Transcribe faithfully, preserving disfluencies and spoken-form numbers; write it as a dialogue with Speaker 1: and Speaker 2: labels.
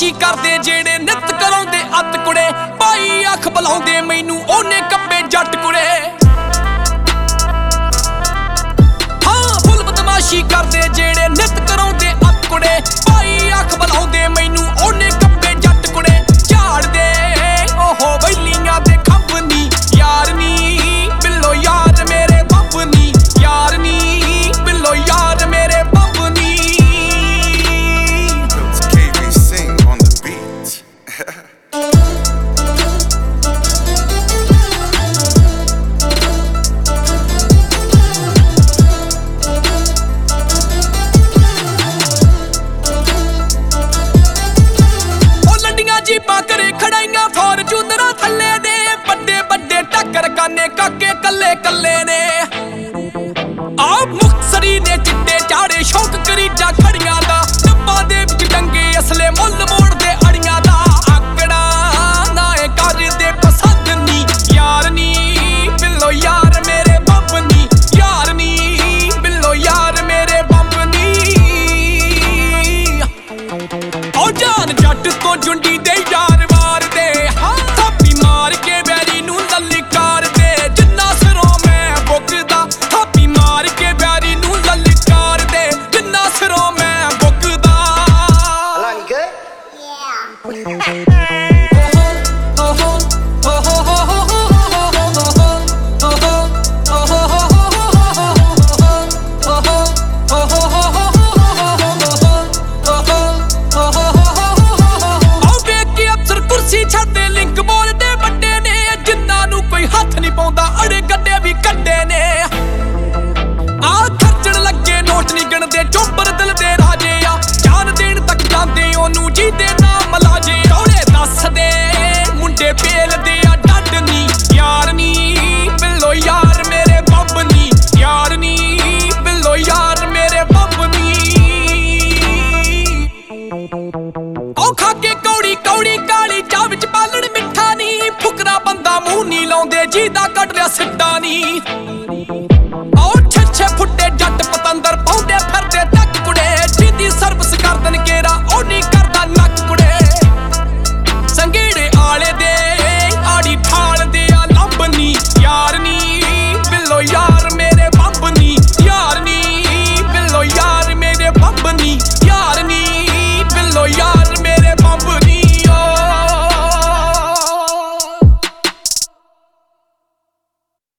Speaker 1: ਬਦਮਾਸ਼ੀ ਕਰਦੇ ਜਿਹੜੇ ਨਿਤ ਕਰਾਉਂਦੇ ਅੱਤ ਕੁੜੇ ਭਾਈ ਅੱਖ ਬੁਲਾਉਂਦੇ ਮੈਨੂੰ ਉਹਨੇ ਕੱਬੇ ਜੱਟ ਕੁੜੇ ਹਾਂ ਫੁੱਲ ਬਦਮਾਸ਼ੀ ਕਰਦੇ ਜਿਹੜੇ ਨਿਤ ਕਰਾਉਂਦੇ ਅੱਤ ਕੁੜੇ ਭਾਈ ਅੱਖ ਬੁਲਾਉਂਦੇ ਮੈਨੂੰ ਉਹਨੇ ਕੱਬੇ ਜੱਟ ਕੁੜੇ ਝਾੜਦੇ ਓਹੋ ਬੈਲੀਆਂ ਦੇ ਖੰਭ ਨੀ ਯਾਰ ਨੀ ਬਿੱਲੋ ਯਾਰ ਮੇਰੇ ਬੰਬ ਨੀ ਯਾਰ ਨੀ ਬਿੱਲੋ ਯਾਰ ਮੇਰੇ ਬੰਬ ਨੀ ਜੀਪਾਂ ਕਰੇ ਖੜਾਈਆਂ ਫੋਰਚੂਨਰਾਂ ਥੱਲੇ ਨੇ ਵੱਡੇ ਵੱਡੇ ਟੱਕਰ ਕਾਨੇ ਕਾਕੇ ਕੱਲੇ ਕੱਲੇ ਨੇ ਆ ਮੁਕਤਸਰੀ ਨੇ ਚਿੱਟੇ ਚਾੜੇ ਸ਼ੌਕ ਕਰੀ ਜਾ ਖੜੀਆਂ ਦਾ ਡੱਬਾਂ ਦੇ ਵਿੱਚ ਡੰਗੇ ਅਸਲੇ ਮੁੱਲ ਮੋੜਦੇ ਅੜੀਆਂ ਦਾ ਆਕੜਾ ਨਾ ਇਹ ਕਰਦੇ ਪਸੰਦ ਨੀ ਯਾਰ ਨੀ ਬਿੱਲੋ ਯਾਰ ਮੇਰੇ ਬੰਬ ਨੀ ਯਾਰ ਨੀ ਬਿੱਲੋ ਯਾਰ ਮੇਰੇ ਬੰਬ ਨੀ ਓ ਜਾਨ ਜੱਟ ਤੋਂ ਜੁੰਡੀ ਦੇ ਯਾਰ ਮਾਰਦੇ ਥਾਪੀ ਮਾਰ ਕੇ ਬੈਰੀ ਨੂੰ ਲਲਕਾਰਦੇ ਜਿੰਨਾ ਸਿਰੋਂ ਮੈਂ ਬੁੱਕਦਾ ਥਾਪੀ ਮਾਰ ਕੇ ਬੈਰੀ ਨੂੰ ਲਲਕਾਰਦੇ ਜਿੰਨਾ ਸਿਰੋਂ ਮੈਂ ਬੁੱਕਦਾ ਛੱਡਦੇ ਲਿੰਕ ਬੋਲਦੇ ਵੱਡੇ ਨੇ ਜਿੰਨਾਂ ਨੂੰ ਕੋਈ ਹੱਥ ਨਹੀਂ ਪਾਉਂਦਾ ਅੜੇ ਗੱਡੇ ਵੀ ਕੱਢੇ ਨੇ ਆ ਖਰਚਣ ਲੱਗੇ ਨੋਟ ਨਹੀਂ ਗਿਣਦੇ ਚੋਬਰ ਦਿਲ ਦੇ ਰਾਜੇ ਆ ਜਾਨ ਦੇਣ ਤੱਕ ਜਾਂਦੇ ਉਹਨੂੰ ਜਿਹਦੇ ਨਾਮ ਲਾਜੇ ਰੌਲੇ ਦੱਸਦੇ ਮੁੰਡੇ ਪੇਲਦੇ ਆ ਡੱਡ ਨੀ ਯਾਰ ਨੀ ਬਿੱਲੋ ਯਾਰ ਮੇਰੇ ਬੰਬ ਨੀ ਯਾਰ ਨੀ ਬਿੱਲੋ ਯਾਰ ਮੇਰੇ ਬੰਬ ਨੀ ਔ ਖਾ ਕੇ ਕੌੜੀ ਕੌੜੀ ਕਾਲੀ ਚਾਹ ਵਿੱਚ ਪਾਲਣ ਮਿੱਠਾ ਨੀ ਫੁਕਰਾ ਬੰਦਾ ਮੂੰਹ ਨੀ ਲਾਉਂਦੇ ਜਿਹਦਾ ਕੱਢ ਲਿਆ ਸਿੱਟਾ ਨੀ